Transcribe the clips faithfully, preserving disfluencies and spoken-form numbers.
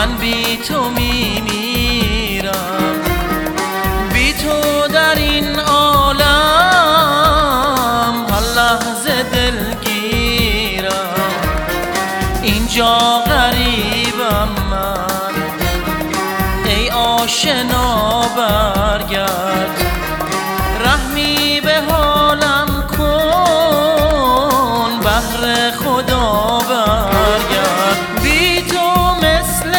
من بی تو میمیرم، بی تو در این عالم هر لحظه دلگیرم. اینجا غریبم من، ای آشنا برگرد، رحمی به حالم کن، بهر خدا برگرد. بی تو مثل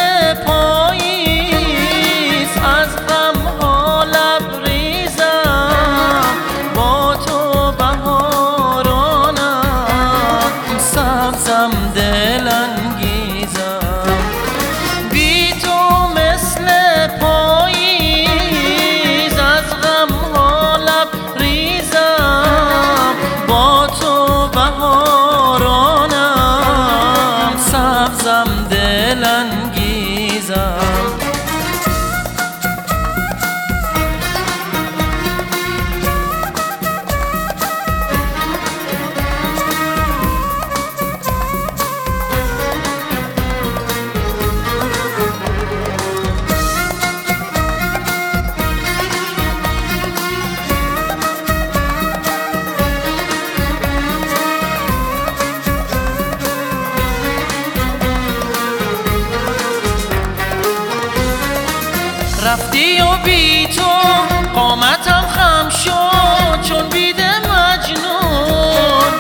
پاییز از غم ها لبریزم، با تو بهارانم، سبزم دلانگیزم. بی تو مثل پاییز از غم ها لبریزم، با تو بهارانم، سبزم دلانگیزم. رفتی و بی تو قامتم خم شد، چون بید مجنون.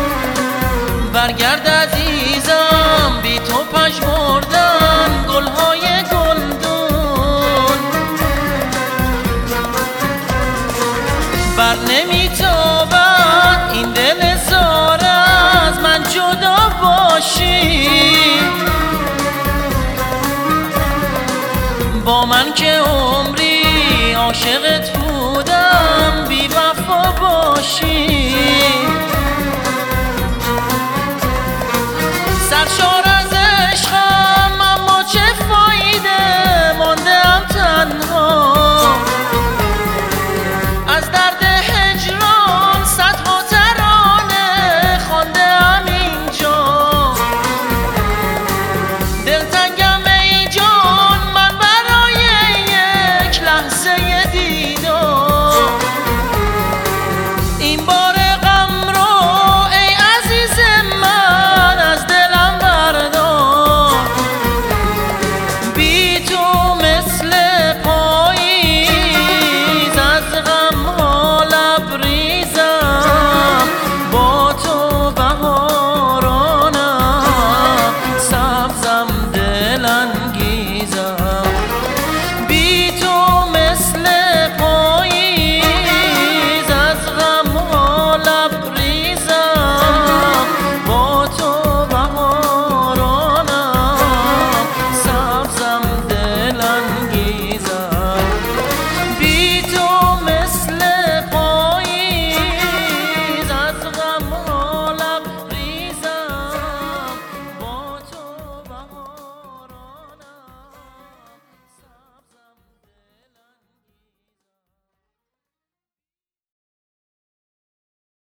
برگرد عزیزم، بی تو پژمردن گلها